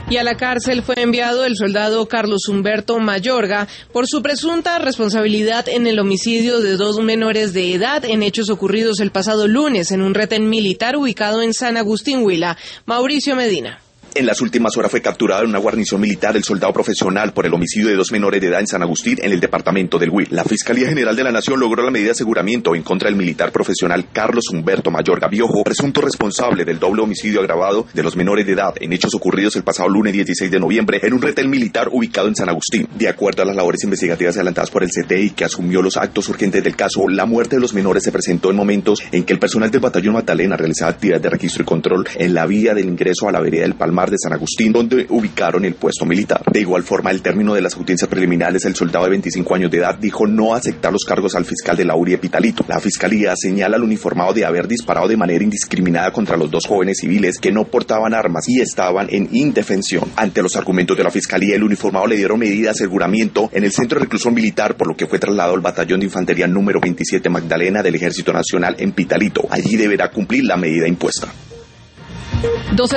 Y a la cárcel fue enviado el soldado Carlos Humberto Mayorga por su presunta responsabilidad en el homicidio de 2 menores de edad en hechos ocurridos el pasado lunes en un retén militar ubicado en San Agustín, Huila. Mauricio Medina. En las últimas horas fue capturado en una guarnición militar el soldado profesional por el homicidio de 2 menores de edad en San Agustín, en el departamento del Huila. La Fiscalía General de la Nación logró la medida de aseguramiento en contra del militar profesional Carlos Humberto Mayorga Biojo, presunto responsable del doble homicidio agravado de los menores de edad en hechos ocurridos el pasado lunes 16 de noviembre en un retén militar ubicado en San Agustín. De acuerdo a las labores investigativas adelantadas por el CTI, que asumió los actos urgentes del caso, la muerte de los menores se presentó en momentos en que el personal del batallón Magdalena realizaba actividades de registro y control en la vía del ingreso a la vereda del Palmar de San Agustín, donde ubicaron el puesto militar. De igual forma, al término de las audiencias preliminares, el soldado de 25 años de edad dijo no aceptar los cargos al fiscal de la URI de Pitalito. La fiscalía señala al uniformado de haber disparado de manera indiscriminada contra los 2 jóvenes civiles que no portaban armas y estaban en indefensión. Ante los argumentos de la fiscalía, el uniformado le dieron medida de aseguramiento en el centro de reclusión militar, por lo que fue trasladado al batallón de infantería número 27 Magdalena del Ejército Nacional en Pitalito. Allí deberá cumplir la medida impuesta.